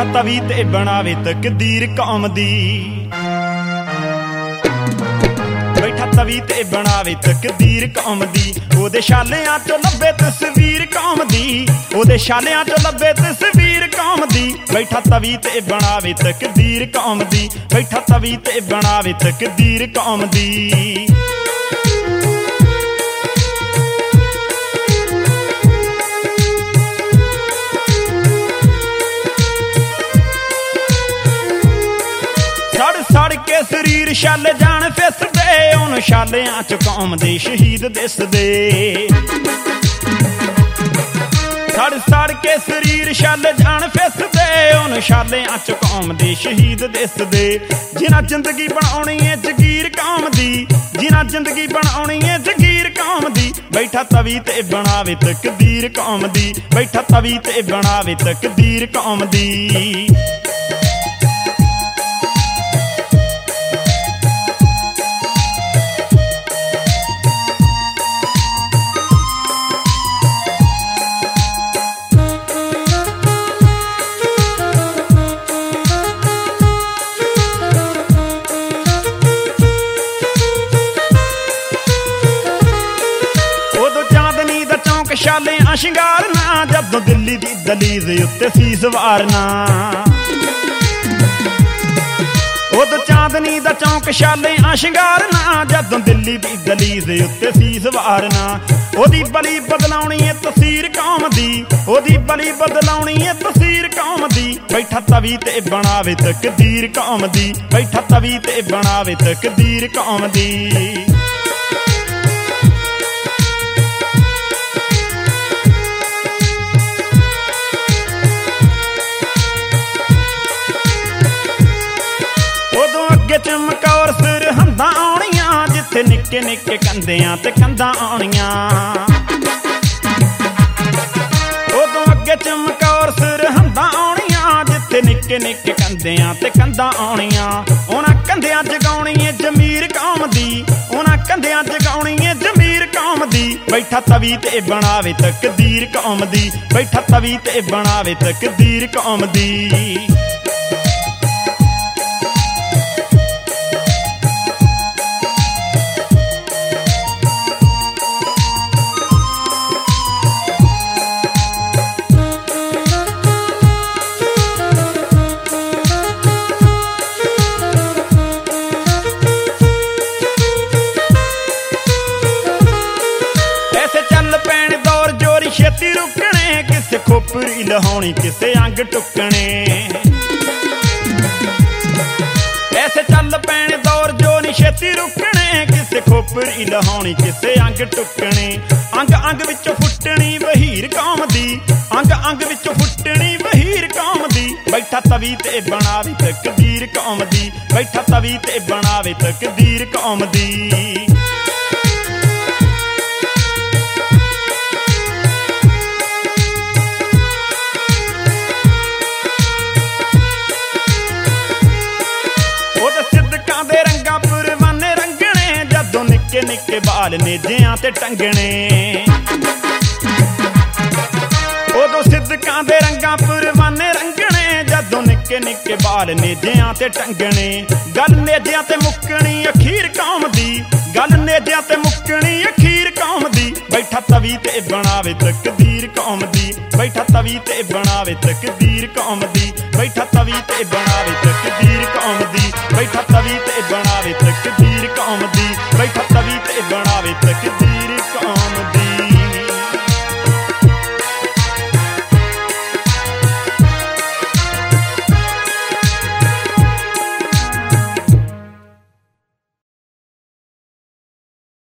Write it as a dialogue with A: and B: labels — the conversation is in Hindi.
A: तवी ते बनावे तकदीर कौम दी। बैठा तवी ते बनावे तकदीर कौम दी। ओदे शालियां चो लब्बे तस्वीर कौम दी। ओदे शालियां चो लब्बे तस्वीर कौम दी। बैठा तवी ते बनावे तकदीर कौम दी। बैठा तवी ते बनावे तकदीर कौम दी। सड़ के शरीर छल जान फिसदे उन छालियां च कौम दे शहीद दिसदे। सड़ के शरीर छल जान फिसदे उन छालियां च कौम दे शहीद दिसदे। जिन्हां जिंदगी बनाउणी है जगीर कौम दी। जिन्हां जिंदगी बनाउणी है जगीर कौम दी। बैठा तवी ते बनावे तकदीर कौम दी। बैठा तवी ते बनावे तकदीर कौम दी। शालियां शिंगारना जदों दिल्ली दी दलीज उत्ते सीस वारना। उदों चांदनी दा चौंक शालियां शिंगारना जदों दिल्ली दी दलीज उत्ते सीस वारना। ओदी बली बदलाउणी है तसीर कौम दी। ओदी बली बदलाउणी है तसीर कौम दी। बैठा तवी ते बनावे तकदीर कौम दी। बैठा तवी ते बनावे तकदीर कौम दी। चमकौर सरहंदां आउणियां जिथे निक्के निक्के कंधियां ते कंधां आउणियां। उदों अगे चमकौर सरहंदां आउणियां जिथे निक्के निक्के कंधियां ते कंधां आउणियां। उन्हां कंधियां जगाउणी है जमीर कौम दी। उन्हां कंधियां जगाउणी है जमीर कौम दी। बैठा तवी ते बनावे तकदीर कौम दी। बैठा तवी ते बनावे तकदीर कौम दी। छेती रुकने किसे खोपरी लहाउणी किसे अंग टुकने। ऐसे चल पैने दौर जो नी छेती रुकने किसे खोपरी लहाउणी किसे अंग टुकने। अंग अंग विचों फुटनी वहीर कौम दी। अंग अंग विचों फुटनी वहीर कौम दी। बैठा तवी ते बनावे तकदीर कौम दी। बैठा तवी ते बनावे तकदीर कौम दी। निक्के बाल नेजियां ते टंगने। उदों सिद्दकां दे रंगां परवाने रंगने जदों निक्के निक्के बाल नेजियां ते टंगने। गल नेजियां ते मुक्कनी अखीर कौम दी। गल नेजियां ते मुक्कनी अखीर कौम दी। बैठा तवी ते बनावे तकदीर कौम दी। बैठा तवी ते बनावे तकदीर कौम दी। बैठा तवी ते बनावे तकदीर कौम दी। बैठा तवी ते बनावे तकदीर कौम दी। बैठा तवी ते बनावे तकदीर